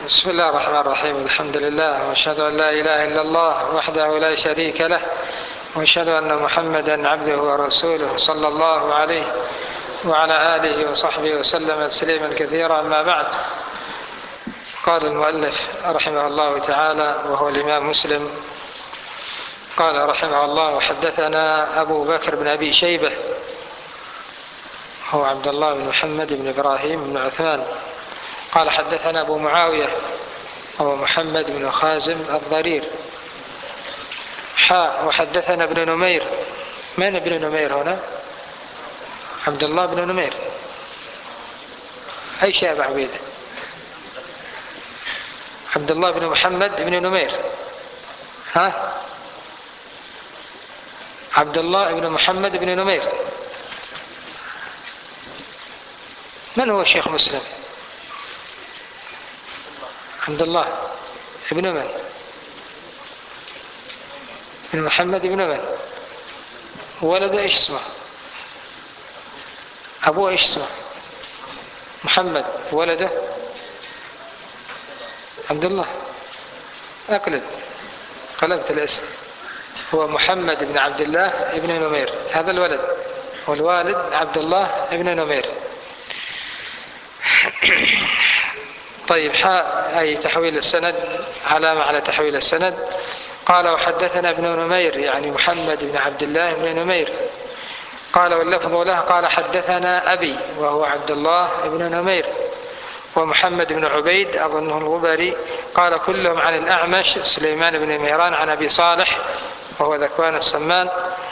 بسم الله الرحمن الرحيم. الحمد لله، وأشهد أن لا إله إلا الله وحده لا شريك له، وأشهد أن محمدا عبده ورسوله صلى الله عليه وعلى آله وصحبه وسلم تسليما كثيرا. أما بعد، قال المؤلف رحمه الله تعالى وهو الإمام مسلم، قال رحمه الله: وحدثنا أبو بكر بن أبي شيبة هو عبد الله بن محمد بن إبراهيم بن عثمان، قال حدثنا أبو معاوية هو محمد بن خازم الضرير، وحدثنا ابن نمير. من ابن نمير هنا؟ عبد الله بن نمير. أي شيء أبو عبيدة؟ عبد الله بن محمد بن نمير. عبد الله بن محمد بن نمير. من هو الشيخ مسلم؟ عبد الله بن من؟ بن محمد بن من؟ ولده ايش اسمه؟ ابوه ايش اسمه؟ محمد. ولده عبد الله. قلبت الاسم. هو محمد بن عبد الله بن نمير، هذا الولد، والوالد عبد الله بن نمير. طيب، أي تحويل السند، علامة على تحويل السند. قال: وحدثنا ابن نمير، يعني محمد بن عبد الله بن نمير. قال: واللفظ له قال: حدثنا أبي وهو عبد الله بن نمير، ومحمد بن عبيد أظنه الغبري. قال: كلهم عن الأعمش سليمان بن مهران عن أبي صالح وهو ذكوان السمان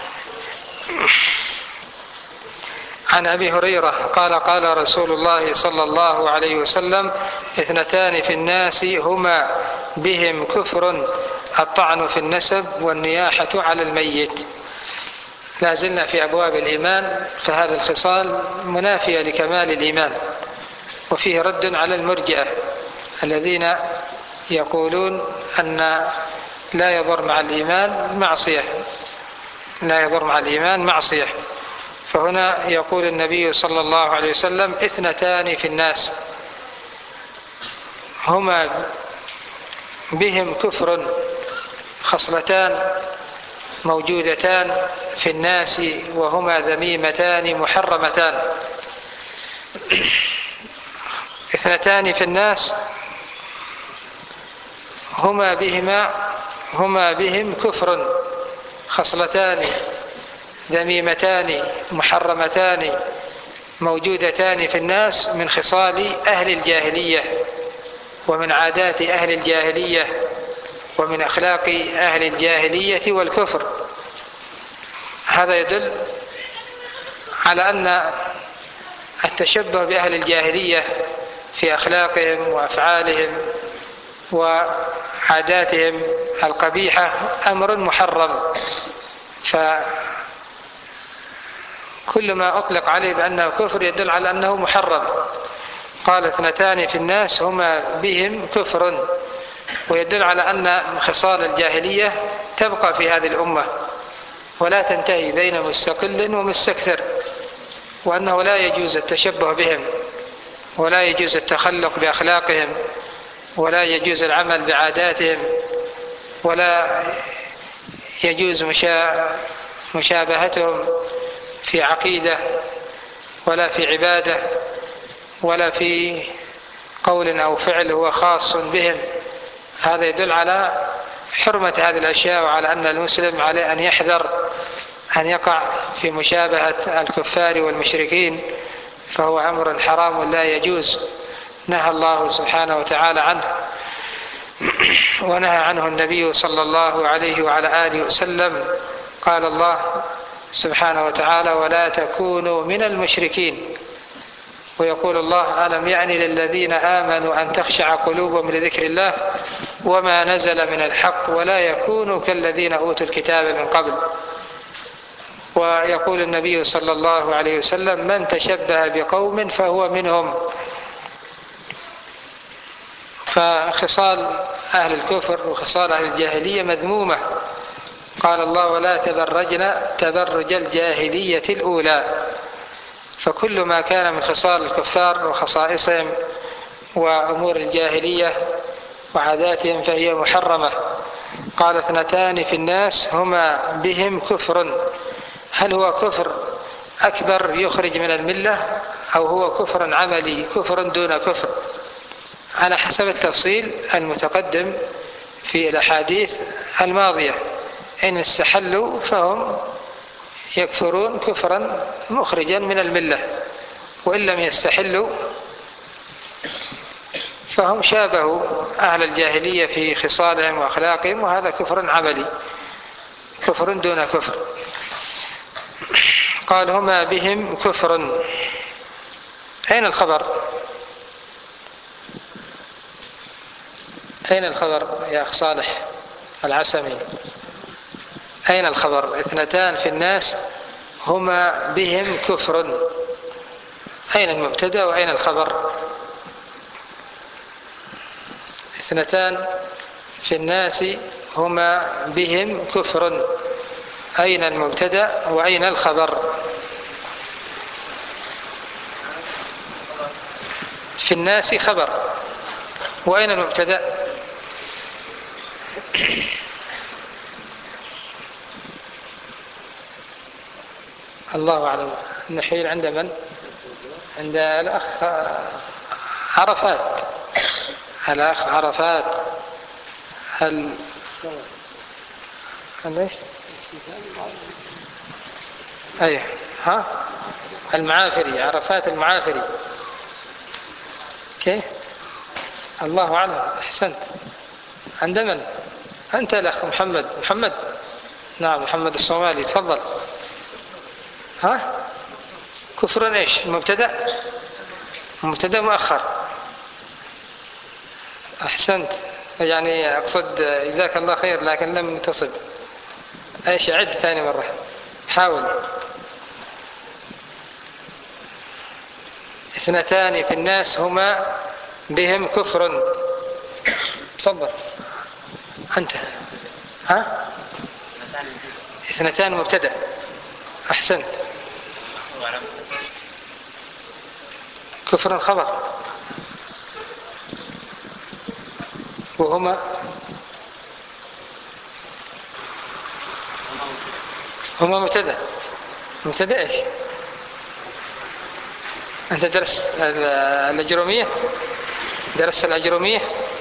عن أبي هريرة قال: قال رسول الله صلى الله عليه وسلم: اثنتان في الناس هما بهم كفر، الطعن في النسب والنياحة على الميت. لا زلنا في أبواب الإيمان، فهذه الخصال منافية لكمال الإيمان، وفيه رد على المرجئة الذين يقولون أن لا يضر مع الإيمان معصية. فهنا يقول النبي صلى الله عليه وسلم: اثنتان في الناس هما بهم كفر، خصلتان موجودتان في الناس وهما ذميمتان محرمتان. اثنتان في الناس هما بهم كفر، خصلتان ذميمتان محرمتان موجودتان في الناس من خصال أهل الجاهلية ومن عادات أهل الجاهلية ومن أخلاق أهل الجاهلية والكفر. هذا يدل على أن التشبه بأهل الجاهلية في أخلاقهم وأفعالهم وعاداتهم القبيحة أمر محرم، كل ما أطلق عليه بأنه كفر يدل على أنه محرم. قال: اثنتان في الناس هما بهم كفر، ويدل على أن خصال الجاهلية تبقى في هذه الأمة ولا تنتهي بين مستقل ومستكثر، وأنه لا يجوز التشبه بهم، ولا يجوز التخلق بأخلاقهم، ولا يجوز العمل بعاداتهم، ولا يجوز مشابهتهم في عقيدة ولا في عبادة ولا في قول أو فعل هو خاص بهم. هذا يدل على حرمة هذه الأشياء، وعلى أن المسلم عليه أن يحذر أن يقع في مشابهة الكفار والمشركين، فهو أمر حرام لا يجوز، نهى الله سبحانه وتعالى عنه، ونهى عنه النبي صلى الله عليه وعلى آله وسلم. قال الله سبحانه وتعالى: ولا تكونوا من المشركين. ويقول الله: ألم يأن للذين آمنوا أن تخشع قلوبهم لذكر الله وما نزل من الحق ولا يكونوا كالذين أوتوا الكتاب من قبل. ويقول النبي صلى الله عليه وسلم: من تشبه بقوم فهو منهم. فخصال أهل الكفر وخصال أهل الجاهلية مذمومة. قال الله: ولا تبرجن تبرج الجاهلية الأولى. فكل ما كان من خصال الكفار وخصائصهم وأمور الجاهلية وعاداتهم فهي محرمة. قال 2 في الناس هما بهم كفر. هل هو كفر أكبر يخرج من الملة أو هو كفر عملي كفر دون كفر؟ على حسب التفصيل المتقدم في الأحاديث الماضية. إن استحلوا فهم يكفرون كفرا مخرجا من الملة، وإن لم يستحلوا فهم شابهوا أهل الجاهلية في خصالهم وأخلاقهم، وهذا كفر عملي كفر دون كفر. قال هما بهم كفر. أين الخبر؟ أين الخبر يا أخ صالح العسمي؟ أين الخبر؟ 2 في الناس هما بهم كفر. أين المبتدأ وأين الخبر؟ 2 في الناس هما بهم كفر. أين المبتدأ وأين الخبر؟ في الناس خبر، وأين المبتدأ؟ الله أعلم. نحيل عند من؟ عند الأخ عرفات. الأخ عرفات أيه ها المعافري، عرفات المعافري. كيف؟ الله أعلم. أحسنت. عند من؟ أنت الأخ محمد. نعم محمد الصومالي، تفضل. ها كفر إيش؟ مبتدأ مؤخر. أحسنت. يعني أقصد جزاك الله خير لكن لم تصب. إيش؟ عد ثاني مرة، حاول. 2 في الناس هما بهم كفر. تفضل أنت. ها 2 مبتدأ. أحسنت. كفر خبر، وهما مبتدأ إيش؟ أنت درست الأجرومية؟ درست الأجرومية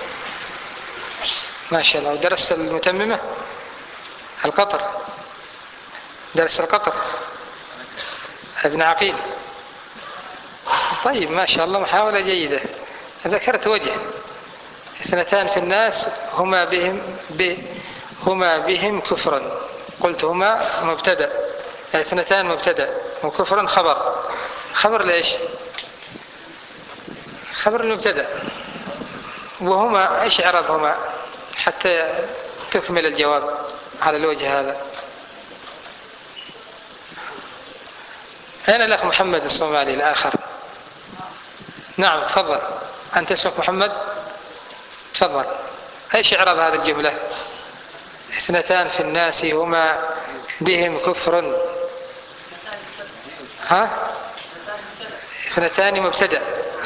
ما شاء الله. ودرست المتممة القطر؟ درس القطر ابن عقيل. طيب ما شاء الله، محاولة جيدة. ذكرت وجه. 2 في الناس هما بهم كفرا. قلت هما مبتدأ، 2 مبتدأ وكفر خبر ليش؟ خبر المبتدأ. وهما ايش اعرابهما حتى تكمل الجواب على الوجه هذا؟ أين الأخ محمد الصومالي الآخر؟ نعم تفضل. أنت اسمك محمد؟ تفضل. ايش اعراب هذه الجملة؟ 2 في الناس هما بهم كفر. ها 2 مبتدأ،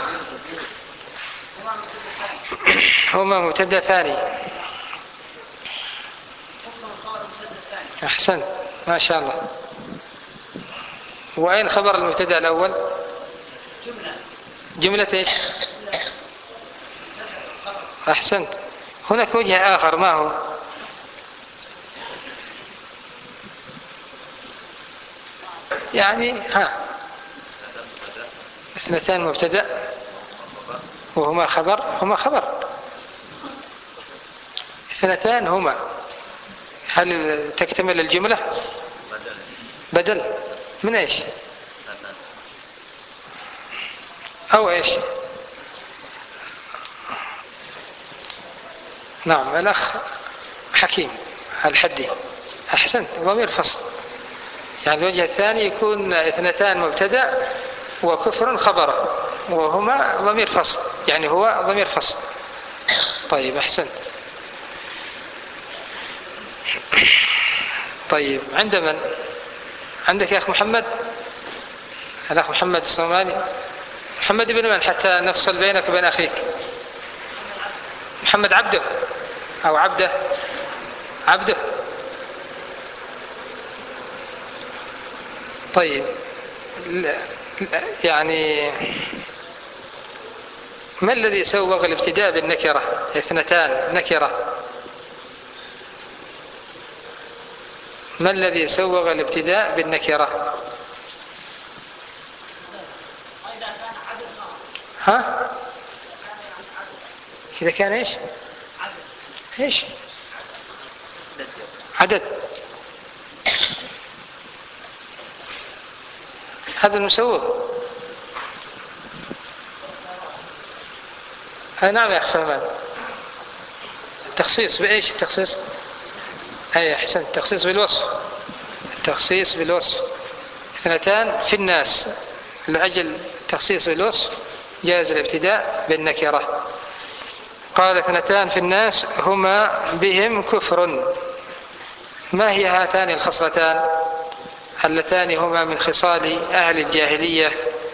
هما مبتدأ ثاني. أحسنت ما شاء الله. وأين خبر المبتدأ الأول؟ جملة إيش؟ أحسنت. هناك وجه آخر، ما هو؟ يعني 2 مبتدأ وهما خبر. هما خبر. 2 هما. هل تكتمل الجملة؟ بدل من ايش؟ او ايش؟ نعم الاخ حكيم الحدي. احسنت. ضمير فصل. يعني الوجه الثاني يكون 2 مبتدأ وكفر خبر، وهما ضمير فصل، يعني هو ضمير فصل. طيب أحسنت. طيب عند من؟ عندك يا أخ محمد؟ الأخ محمد الصومالي. محمد بن من حتى نفصل بينك وبين أخيك؟ محمد عبده أو عبده طيب يعني ما الذي سوغ الابتداء بالنكرة؟ اثنتان نكرة. ما الذي سوغ الابتداء بالنكرة؟ ها؟ إذا كان إيش؟ إيش؟ عدد. هذا المسوغ. نعم يا أخي فهمان. التخصيص بإيش التخصيص؟ أي أحسن، التخصيص بالوصف. التخصيص بالوصف. اثنتان في الناس، لأجل التخصيص بالوصف جاز الابتداء بالنكرة. قال اثنتان في الناس هما بهم كفر. ما هي هاتان الخصلتان اللتان هما من خصال أهل الجاهلية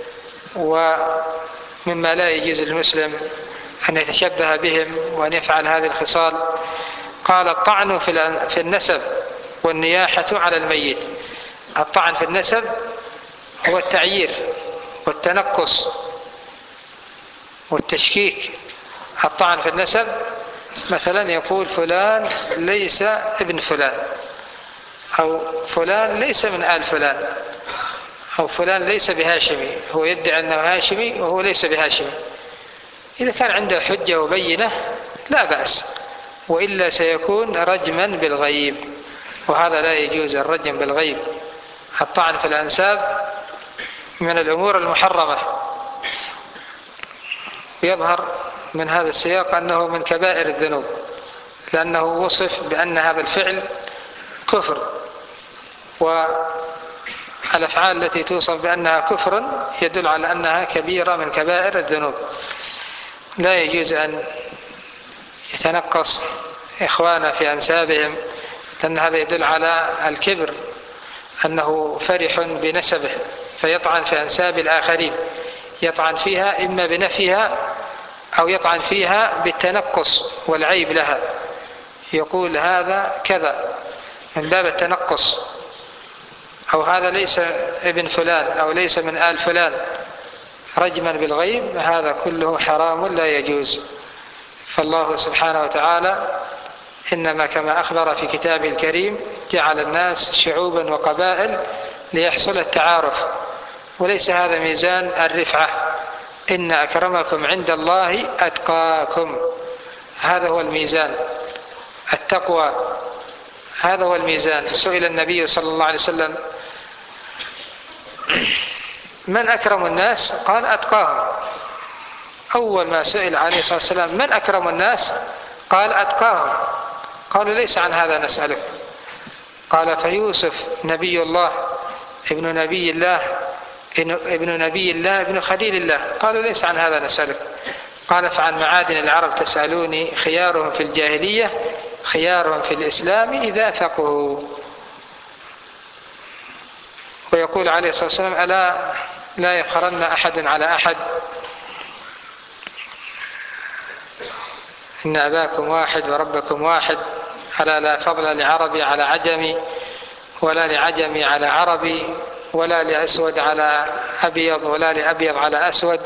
ومما لا يجوز للمسلم أن يتشبه بهم وأن يفعل هذه الخصال؟ قال الطعن في النسب والنياحة على الميت. الطعن في النسب هو التعيير والتنقص والتشكيك. الطعن في النسب مثلا يقول فلان ليس ابن فلان، أو فلان ليس من آل فلان، أو فلان ليس بهاشمي، هو يدعي أنه هاشمي وهو ليس بهاشمي. إذا كان عنده حجة وبينة لا بأس، وإلا سيكون رجما بالغيب، وهذا لا يجوز الرجم بالغيب. الطعن في الأنساب من الأمور المحرمة، يظهر من هذا السياق أنه من كبائر الذنوب، لأنه وصف بأن هذا الفعل كفر، والأفعال التي توصف بأنها كفر يدل على أنها كبيرة من كبائر الذنوب. لا يجوز أن يتنقص إخوانا في أنسابهم، لأن هذا يدل على الكبر، أنه فرح بنسبه فيطعن في أنساب الآخرين، يطعن فيها إما بنفيها أو يطعن فيها بالتنقص والعيب لها، يقول هذا كذا من باب التنقص، أو هذا ليس ابن فلان أو ليس من آل فلان، رجما بالغيب. هذا كله حرام لا يجوز. فالله سبحانه وتعالى إنما كما أخبر في كتابه الكريم جعل الناس شعوبا وقبائل ليحصل التعارف، وليس هذا ميزان الرفعة. إن أكرمكم عند الله أتقاكم، هذا هو الميزان، التقوى هذا هو الميزان. سئل النبي صلى الله عليه وسلم من أكرم الناس؟ قال أتقاهم. أول ما سئل عليه الصلاة والسلام من أكرم الناس؟ قال أتقاهم. قالوا ليس عن هذا نسألك. قال فيوسف نبي الله ابن نبي الله ابن خليل الله. قالوا ليس عن هذا نسألك. قال فعن معادن العرب تسألوني، خيارهم في الجاهلية خيارهم في الإسلام إذا فقهوا. ويقول عليه الصلاة والسلام ألا لا يفخرن أحد على أحد، إن أباكم واحد وربكم واحد، ألا لا فضل لعربي على عجمي، ولا لعجمي على عربي، ولا لأسود على أبيض، ولا لأبيض على أسود.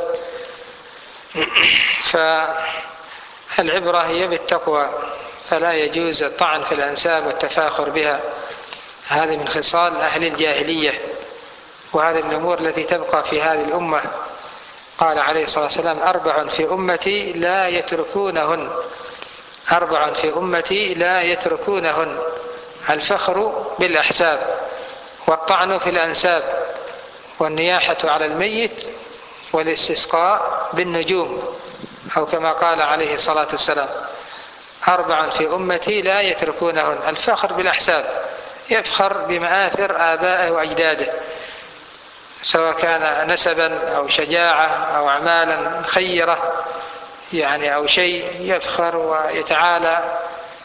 فالعبرة هي بالتقوى، فلا يجوز الطعن في الأنساب والتفاخر بها، هذه من خصال أهل الجاهلية، وهذه من الأمور التي تبقى في هذه الأمة. قال عليه الصلاة والسلام 4 في أمتي لا يتركونهن، 4 في أمتي لا يتركونهن: الفخر بالأحساب، والطعن في الأنساب، والنياحة على الميت، والاستسقاء بالنجوم، أو كما قال عليه الصلاة والسلام 4 في أمتي لا يتركونهن: الفخر بالأحساب، يفخر بمآثر آبائه وأجداده، سواء كان نسبا أو شجاعة أو أعمالا خيرة يعني أو شيء، يفخر ويتعالى.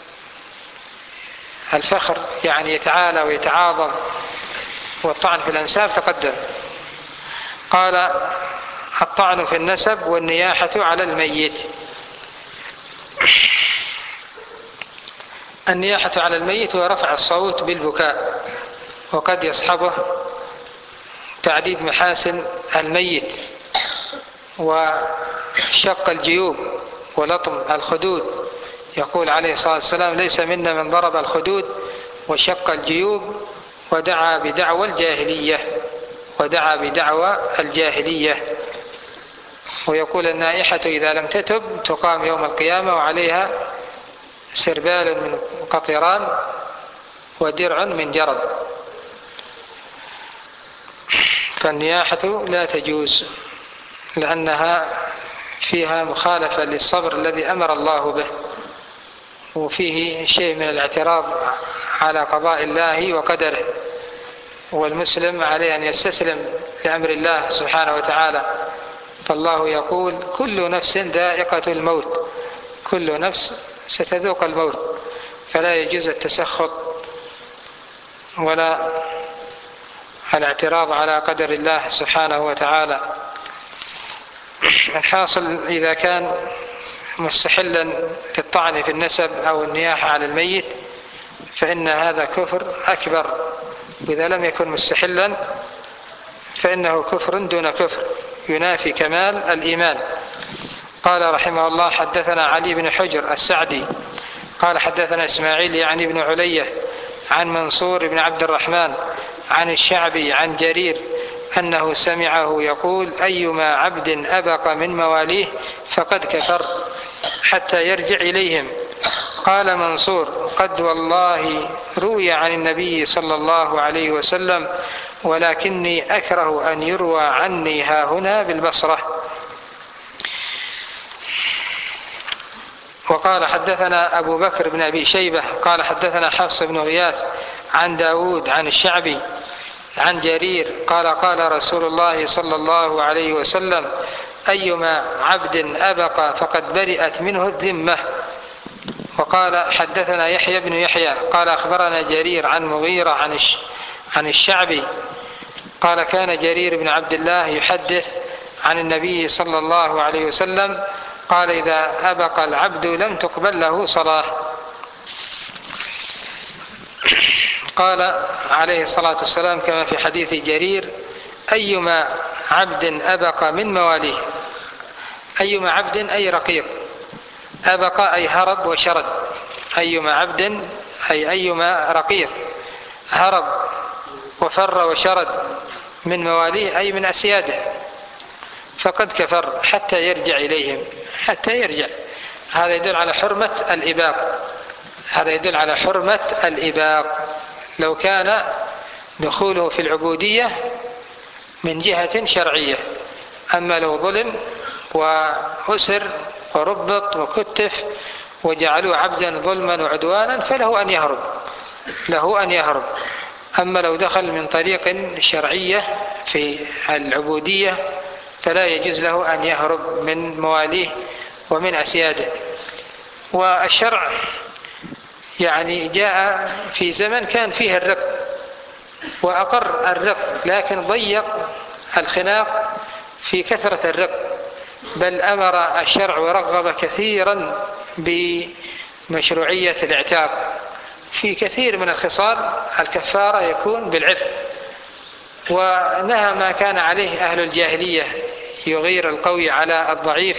الفخر يعني يتعالى ويتعاظم، والطعن في الأنساب تقدم. قال الطعن في النسب والنياحة على الميت. النياحة على الميت ورفع الصوت بالبكاء، وقد يصحبه تعديد محاسن الميت وشق الجيوب ولطم الخدود. يقول عليه الصلاة والسلام: ليس منا من ضرب الخدود وشق الجيوب ودعا بدعوى الجاهلية. ويقول: النائحة إذا لم تتب تقام يوم القيامة وعليها سربال من قطران ودرع من جرب. فالنياحة لا تجوز لأنها فيها مخالفة للصبر الذي أمر الله به، وفيه شيء من الاعتراض على قضاء الله وقدره، والمسلم عليه أن يستسلم لأمر الله سبحانه وتعالى. فالله يقول: كل نفس ذائقة الموت، كل نفس ستذوق الموت، فلا يجوز التسخط ولا الاعتراض على قدر الله سبحانه وتعالى. الحاصل إذا كان مستحلا للطعن في النسب أو النياحة على الميت فإن هذا كفر أكبر، وإذا لم يكن مستحلا فإنه كفر دون كفر ينافي كمال الإيمان. قال رحمه الله: حدثنا علي بن حجر السعدي قال حدثنا إسماعيل يعني بن علية عن منصور بن عبد الرحمن عن الشعبي عن جرير أنه سمعه يقول: أيما عبد أبق من مواليه فقد كفر حتى يرجع إليهم. قال منصور: قد والله روي عن النبي صلى الله عليه وسلم، ولكني أكره أن يروى عني هاهنا بالبصرة. وقال حدثنا أبو بكر بن أبي شيبة قال حدثنا حفص بن غياث عن داود عن الشعبي عن جرير قال: قال رسول الله صلى الله عليه وسلم: أيما عبد أبق فقد برئت منه الذمة. وقال حدثنا يحيى بن يحيى قال أخبرنا جرير عن مغيرة عن الشعبي قال: كان جرير بن عبد الله يحدث عن النبي صلى الله عليه وسلم قال: إذا أبق العبد لم تقبل له صلاة. قال عليه الصلاة والسلام كما في حديث جرير: أيما عبد أبق من مواليه. أيما عبد أي رقيق، أبق أي هرب وشرد. أيما عبد أي أيما رقيق هرب وفر وشرد من مواليه أي من أسياده فقد كفر حتى يرجع إليهم، حتى يرجع. هذا يدل على حرمة الإباق، هذا يدل على حرمة الإباق. لو كان دخوله في العبودية من جهة شرعية، أما لو ظلم وأسر وربط وكتف وجعلوه عبدا ظلما وعدوانا فله أن يهرب، له أن يهرب. أما لو دخل من طريق شرعية في العبودية فلا يجوز له أن يهرب من مواليه ومن أسياده. والشرع يعني جاء في زمن كان فيه الرق وأقر الرق، لكن ضيق الخناق في كثرة الرق، بل أمر الشرع ورغب كثيرا بمشروعية الاعتاق. في كثير من الخصال الكفارة يكون بالعتق، ونهى ما كان عليه أهل الجاهلية يغير القوي على الضعيف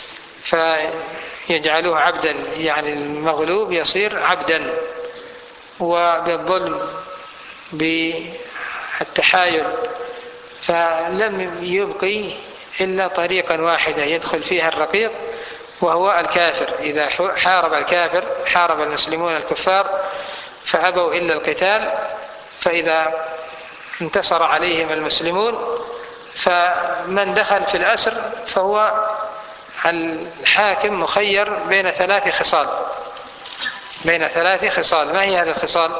فيجعلوه عبدا، يعني المغلوب يصير عبدا، وبالظلم بالتحايل. فلم يبقي إلا طريقا واحدة يدخل فيها الرقيق وهو الكافر. إذا حارب الكافر، حارب المسلمون الكفار فأبوا إلا القتال، فإذا انتصر عليهم المسلمون فمن دخل في الأسر فهو الحاكم مخير بين ثلاث خصال، بين ثلاث خصال. ما هي هذه الخصال؟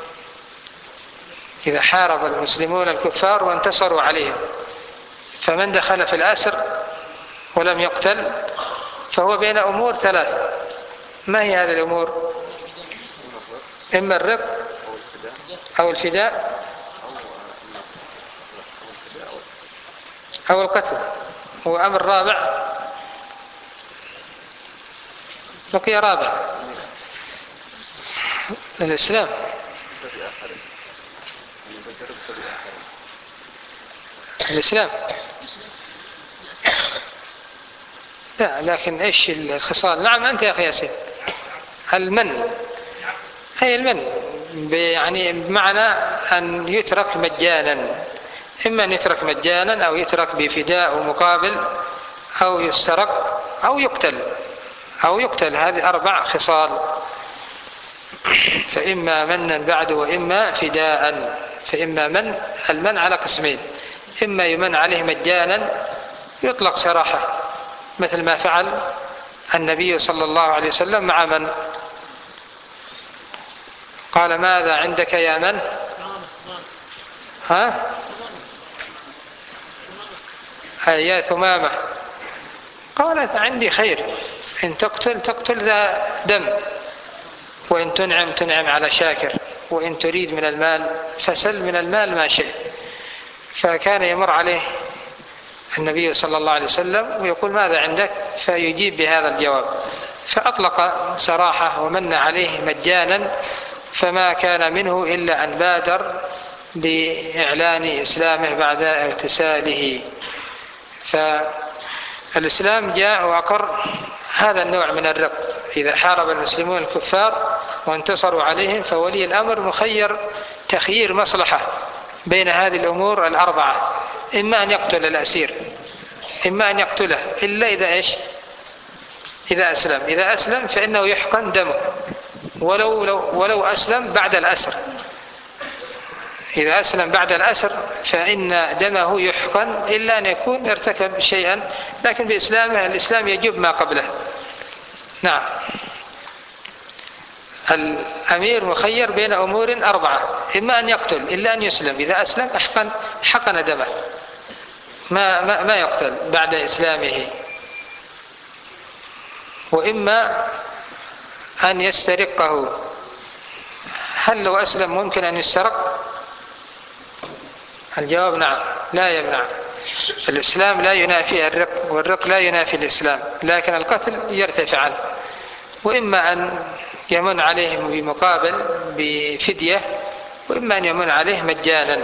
إذا حارب المسلمون الكفار وانتصروا عليهم، فمن دخل في الأسر ولم يقتل فهو بين أمور ثلاث. ما هي هذه الأمور؟ إما الرق أو الفداء أو القتل. وأمر رابع، بقي رابع، الإسلام الإسلام لا، لكن إيش الخصال؟ نعم أنت يا أخي ياسين، المن هي المن يعني بمعنى أن يترك مجانا، إما أن يترك مجانا أو يترك بفداء ومقابل أو يسترق أو يقتل هذه 4 خصال. فإما منا بعد وإما فداء. فإما المن على قسمين، إما يمن عليه مجانا يطلق سراحة مثل ما فعل النبي صلى الله عليه وسلم مع من قال ماذا عندك يا من؟ يا ثمامة، قالت عندي خير، إن تقتل ذا دم، وإن تنعم على شاكر، وإن تريد من المال فسل من المال ما شئت. فكان يمر عليه النبي صلى الله عليه وسلم ويقول ماذا عندك؟ فيجيب بهذا الجواب، فأطلق سراحة ومن عليه مجانا، فما كان منه إلا أن بادر بإعلان إسلامه بعد اغتساله. فالإسلام جاء وأقر هذا النوع من الرق. إذا حارب المسلمون الكفار وانتصروا عليهم فولي الأمر مخير تخيير مصلحة بين هذه الأمور 4، إما أن يقتل الأسير، إما أن يقتله إلا إذا إيش؟ إذا أسلم فإنه يحقن دمه ولو أسلم بعد الأسر. إذا أسلم بعد الأسر فإن دمه يحقن إلا أن يكون ارتكب شيئا، لكن بإسلامه الإسلام يجب ما قبله. نعم، الأمير مخير بين أمور 4، إما أن يقتل إلا أن يسلم، إذا أسلم حقن دمه، ما يقتل بعد إسلامه، وإما أن يسترقه. هل لو أسلم ممكن أن يسترق؟ الجواب نعم، لا يمنع. الإسلام لا ينافي الرق، والرق لا ينافي الإسلام، لكن القتل يرتفع عنه. وإما أن يمن عليهم بمقابل بفدية، وإما أن يمن عليه مجانا.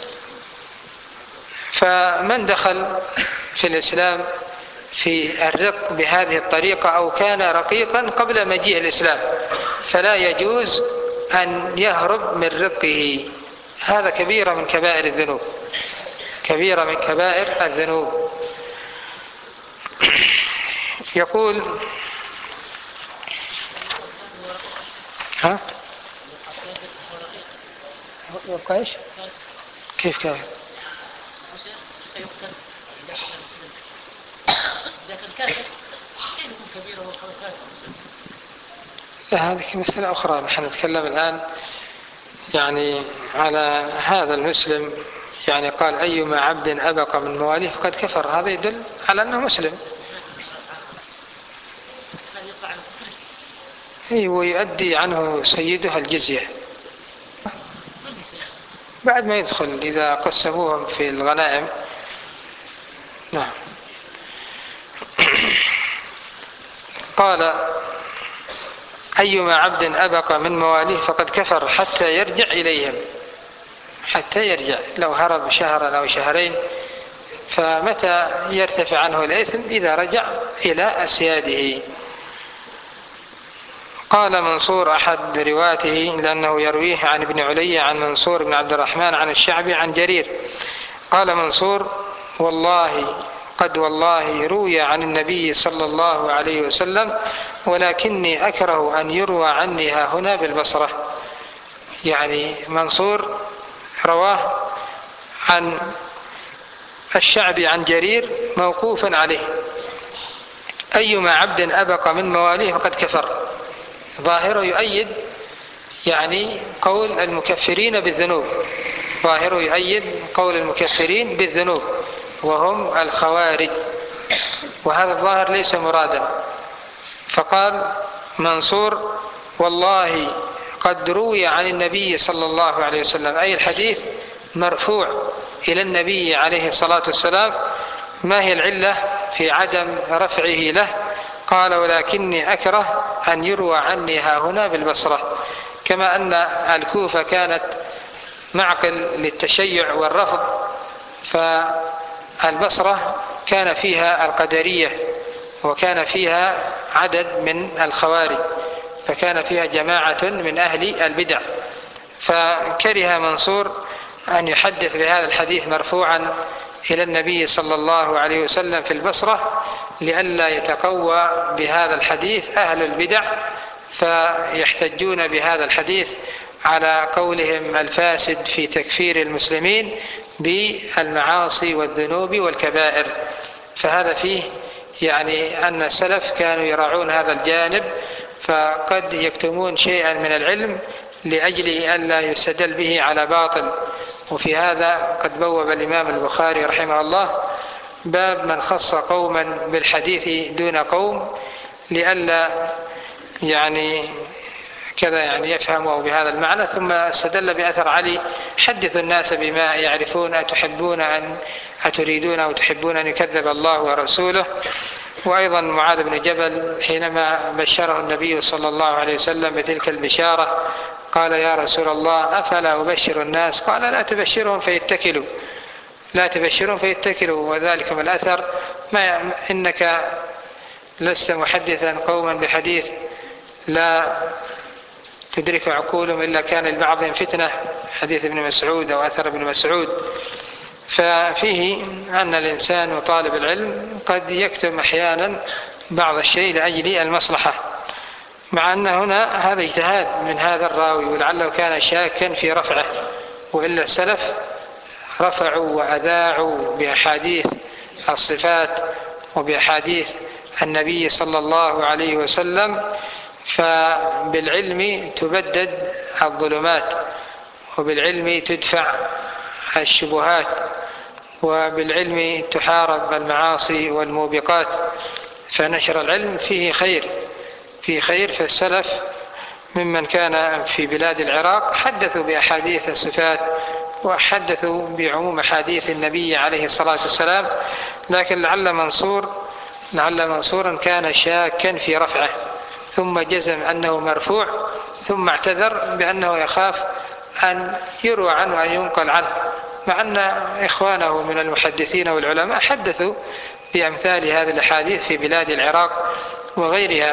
فمن دخل في الإسلام في الرق بهذه الطريقة أو كان رقيقا قبل مجيء الإسلام فلا يجوز أن يهرب من رقه، هذا كبيرة من كبائر الذنوب، كبيرة من كبائر الذنوب. يقول كيف كان؟ لا، هذه مسألة أخرى. نحن نتكلم الآن يعني على هذا المسلم، يعني قال أيما عبد أبق من مواليه فقد كفر، هذا يدل على أنه مسلم. ويؤدي عنه سيده الجزية بعد ما يدخل إذا قسموهم في الغنائم. نعم. قال أيما عبد أبق من مواليه فقد كفر حتى يرجع إليهم، حتى يرجع، لو هرب شهرا أو شهرين فمتى يرتفع عنه الإثم؟ إذا رجع إلى أسياده. قال منصور أحد رواته لأنه يرويه عن ابن علي عن منصور بن عبد الرحمن عن الشعبي عن جرير، قال منصور والله روي عن النبي صلى الله عليه وسلم ولكني أكره أن يروى عني ها هنا بالبصرة. يعني منصور رواه عن الشعبي عن جرير موقوفا عليه، أيما عبد أبق من مواليه فقد كفر. ظاهره يؤيد يعني قول المكفرين بالذنوب، ظاهره يؤيد قول المكفرين بالذنوب وهم الخوارج، وهذا الظاهر ليس مرادا. فقال منصور والله قد روي عن النبي صلى الله عليه وسلم، أي الحديث مرفوع إلى النبي عليه الصلاة والسلام. ما هي العلة في عدم رفعه له؟ قال ولكني أكره أن يروى عني ها هنا بالبصرة، كما أن الكوفة كانت معقل للتشيع والرفض، فالبصرة كان فيها القدرية وكان فيها عدد من الخوارج، فكان فيها جماعة من أهل البدع، فكره منصور أن يحدث بهذا الحديث مرفوعا إلى النبي صلى الله عليه وسلم في البصرة لئلا يتقوى بهذا الحديث أهل البدع فيحتجون بهذا الحديث على قولهم الفاسد في تكفير المسلمين بالمعاصي والذنوب والكبائر. فهذا فيه يعني أن السلف كانوا يراعون هذا الجانب، فقد يكتمون شيئا من العلم لأجل أن لا يستدل به على باطل. وفي هذا قد بوب الإمام البخاري رحمه الله باب من خص قوما بالحديث دون قوم لئلا يعني كذا يعني يفهموا بهذا المعنى، ثم استدل بأثر علي حدثوا الناس بما يعرفون أتريدون أو تحبون أن يكذب الله ورسوله. وأيضا معاذ بن جبل حينما بشره النبي صلى الله عليه وسلم بتلك البشارة قال يا رسول الله أفلا أبشر الناس؟ قال لا تبشرهم فيتكلوا وذلك من الأثر ما إنك لست محدثا قوما بحديث لا تدرك عقولهم إلا كان لبعضهم فتنة، حديث ابن مسعود أو أثر ابن مسعود. ففيه أن الإنسان وطالب العلم قد يكتم أحيانا بعض الشيء لأجل المصلحة، مع أن هنا هذا اجتهاد من هذا الراوي ولعله كان شاكا في رفعه، وإلا السلف رفعوا وأذاعوا بأحاديث الصفات وبأحاديث النبي صلى الله عليه وسلم. فبالعلم تبدد الظلمات، وبالعلم تدفع الشبهات، وبالعلم تحارب المعاصي والموبقات. فنشر العلم فيه خير. فالسلف ممن كان في بلاد العراق حدثوا بأحاديث الصفات وحدثوا بعموم حديث النبي عليه الصلاة والسلام، لكن لعل منصورا كان شاكا في رفعه، ثم جزم أنه مرفوع، ثم اعتذر بأنه يخاف أن يروى عنه وأن ينقل عنه، مع أن إخوانه من المحدثين والعلماء حدثوا بأمثال هذه الأحاديث في بلاد العراق وغيرها.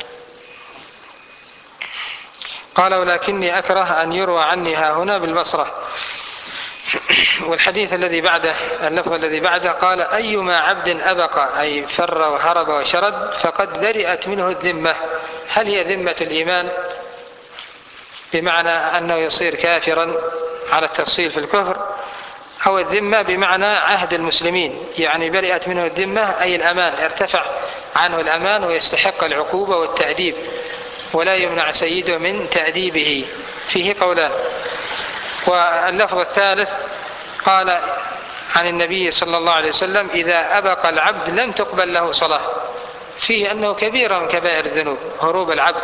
قال ولكني أكره أن يروى عني ها هنا بالبصرة. والحديث الذي بعده اللفظ الذي بعده قال أيما عبد أبق أي فر وهرب وشرد فقد برئت منه الذمة. هل هي ذمة الإيمان بمعنى أنه يصير كافرا على التفصيل في الكفر، أو الذمة بمعنى عهد المسلمين، يعني برئت منه الذمة أي الأمان، ارتفع عنه الأمان ويستحق العقوبة والتأديب ولا يمنع سيده من تأديبه. فيه قولان. واللفظ الثالث قال عن النبي صلى الله عليه وسلم إذا أبق العبد لم تقبل له صلاة، فيه أنه كبير من كبائر الذنوب هروب العبد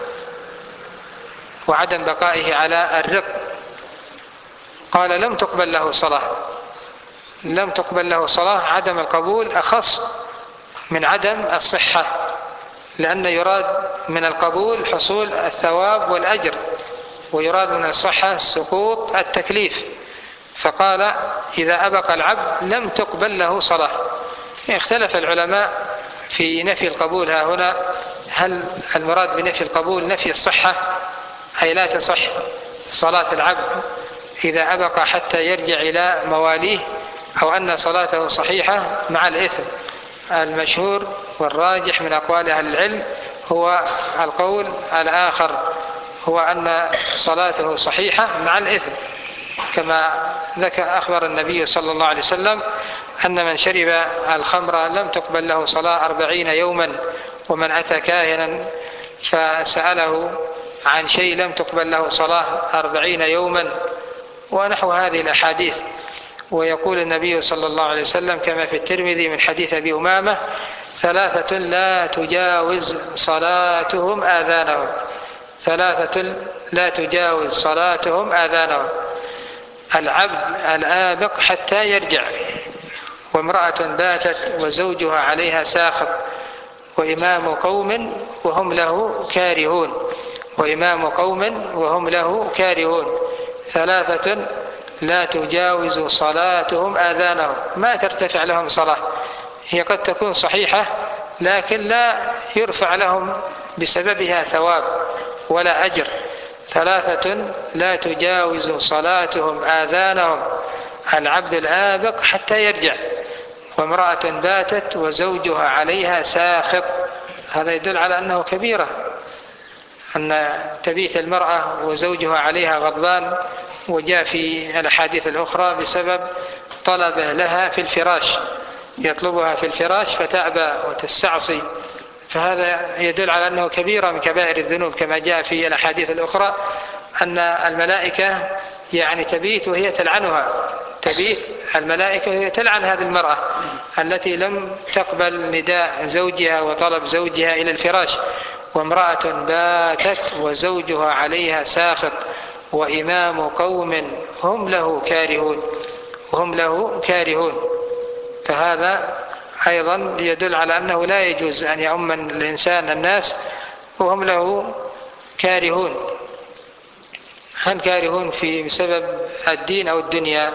وعدم بقائه على الرق. قال لم تقبل له صلاة، عدم القبول أخص من عدم الصحة، لأن يراد من القبول حصول الثواب والأجر، ويراد من الصحة سقوط التكليف. فقال إذا أبق العبد لم تقبل له صلاة. اختلف العلماء في نفي القبول ها هنا، هل المراد بنفي القبول نفي الصحة أي لا تصح صلاة العبد إذا أبق حتى يرجع إلى مواليه، أو أن صلاته صحيحة مع الإثم؟ المشهور والراجح من أقوال أهل العلم هو القول الآخر، هو أن صلاته صحيحة مع الإثم، كما أخبر النبي صلى الله عليه وسلم أن من شرب الخمر لم تقبل له صلاة 40 يوما، ومن أتى كاهنا فسأله عن شيء لم تقبل له صلاة 40 يوما، ونحو هذه الأحاديث. ويقول النبي صلى الله عليه وسلم كما في الترمذي من حديث أبي أمامة 3 لا تجاوز صلاتهم آذانهم، العبد الآبق حتى يرجع، وامرأة باتت وزوجها عليها ساخط، وإمام قوم وهم له كارهون، وإمام قوم وهم له كارهون. 3 لا تجاوز صلاتهم آذانهم، ما ترتفع لهم صلاة، هي قد تكون صحيحة لكن لا يرفع لهم بسببها ثواب ولا أجر. 3 لا تجاوز صلاتهم آذانهم، العبد الآبق حتى يرجع، وامرأة باتت وزوجها عليها ساخط، هذا يدل على أنه كبيرة، أن تبيت المرأة وزوجها عليها غضبان، وجاء في الأحاديث الأخرى بسبب طلبه لها في الفراش، يطلبها في الفراش فتأبى وتستعصي، فهذا يدل على أنه كبيرة من كبائر الذنوب، كما جاء في الأحاديث الأخرى أن الملائكة يعني تبيت وهي تلعنها، تبيت الملائكة وهي تلعن هذه المرأة التي لم تقبل نداء زوجها وطلب زوجها إلى الفراش. وامرأة باتت وزوجها عليها ساخط وإمام قوم هم له كارهون، وهم له كارهون، فهذا أيضا يدل على أنه لا يجوز أن يؤم الإنسان الناس وهم له كارهون. هل كارهون بسبب الدين أو الدنيا؟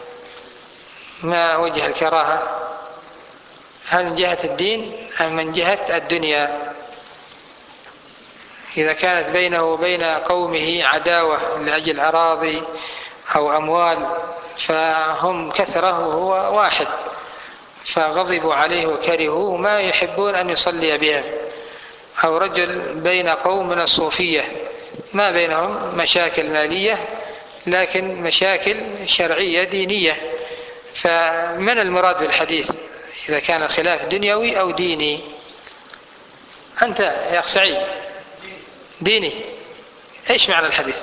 ما وجه الكراهة؟ هل من جهة الدين أم من جهة الدنيا؟ إذا كانت بينه وبين قومه عداوة لأجل أراضي أو أموال فهم كثرة وهو واحد، فغضبوا عليه وكرهوه ما يحبون أن يصلي بهم، أو رجل بين قوم من الصوفية ما بينهم مشاكل مالية لكن مشاكل شرعية دينية، فمن المراد بالحديث إذا كان الخلاف دنيوي أو ديني؟ أنت يا أخ سعيد ديني، إيش معنى الحديث؟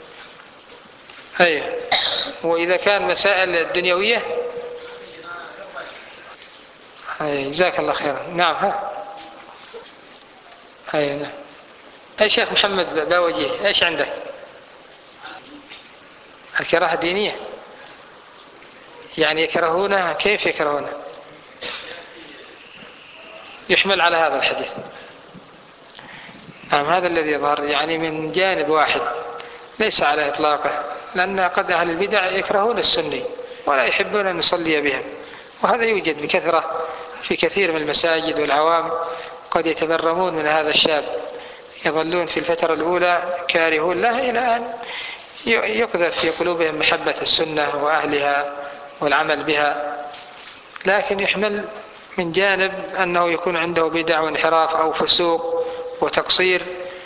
أيه. وإذا كان مسائل الدنيوية جزاك الله خيرا. نعم. ها نعم. أي شيخ محمد باوجيه إيش عندك؟ الكراهة دينية، يعني يكرهونها، كيف يكرهونها؟ يحمل على هذا الحديث. نعم هذا الذي يظهر يعني من جانب واحد ليس على إطلاقه، لأن قد أهل البدع يكرهون السني ولا يحبون أن يصلي بهم، وهذا يوجد بكثرة في كثير من المساجد، والعوام قد يتبرمون من هذا الشاب، يظلون في الفترة الأولى كارهون له إلى أن يقذف في قلوبهم محبة السنة وأهلها والعمل بها، لكن يحمل من جانب أنه يكون عنده بدع وانحراف أو فسوق وتقصير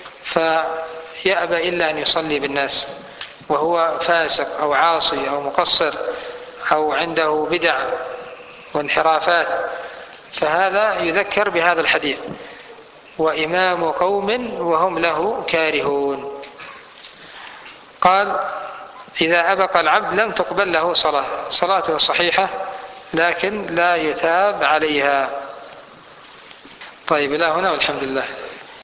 فيأبى إلا أن يصلي بالناس وهو فاسق أو عاصي أو مقصر أو عنده بدع وانحرافات، فهذا يذكر بهذا الحديث وإمام قوم وهم له كارهون. قال إذا أبقى العبد لم تقبل له صلاته صحيحة لكن لا يثاب عليها. طيب إلى هنا والحمد لله.